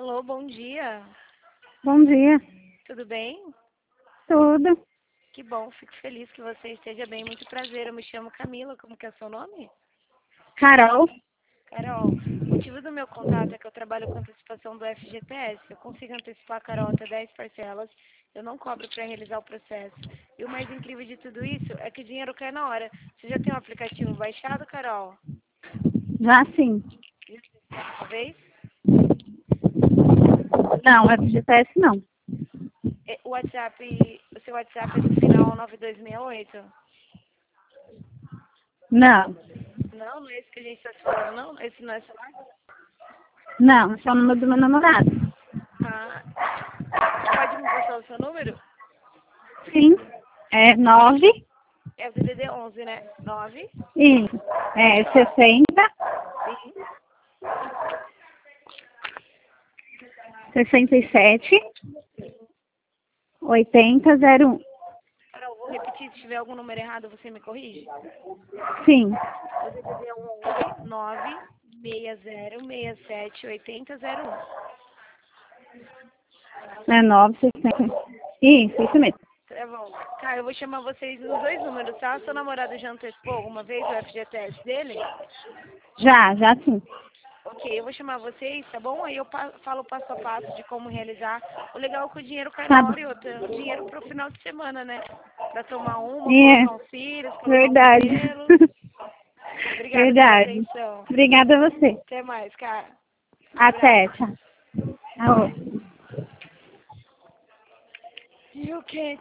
Alô, bom dia. Bom dia. Tudo bem? Tudo. Que bom, fico feliz que você esteja bem. Muito prazer, eu me chamo Camila. Como que é o seu nome? Carol. Carol, o motivo do meu contato é que eu trabalho com antecipação do FGTS. Eu consigo antecipar, Carol, até 10 parcelas. Eu não cobro para realizar o processo. E o mais incrível de tudo isso é que o dinheiro cai na hora. Você já tem o aplicativo baixado, Carol? Já sim. Uma vez? Não, FGTS não. O seu WhatsApp é do final 9268? Não. Não, não é esse que a gente está falando, não? Esse não é celular? Não, esse é o número do meu namorado. Ah, pode me passar o seu número? Sim. É 9. É o DDD 11, né? 9? Isso. Pode É falar. 60, Sim. 67, 80, 01. Carol, vou repetir. Se tiver algum número errado, você me corrige? Sim. O DDD é 11 9 60 67 80 01. É 9, 60. Isso mesmo. Tá bom. Tá, eu vou chamar vocês nos dois números, tá? Seu namorado já antecipou alguma vez o FGTS dele? Já sim. Ok, eu vou chamar vocês, tá bom? Aí eu falo passo a passo de como realizar. O legal é que o dinheiro cai Tá na bom. hora e outra. O dinheiro pro final de semana, né? Pra tomar uma, É, colocar uns cílios, colocar um verdade. cabelo. Obrigada pela Verdade. atenção. Obrigada a você. Até mais, cara. Até, Abraço. tchau. Alô. E o quê?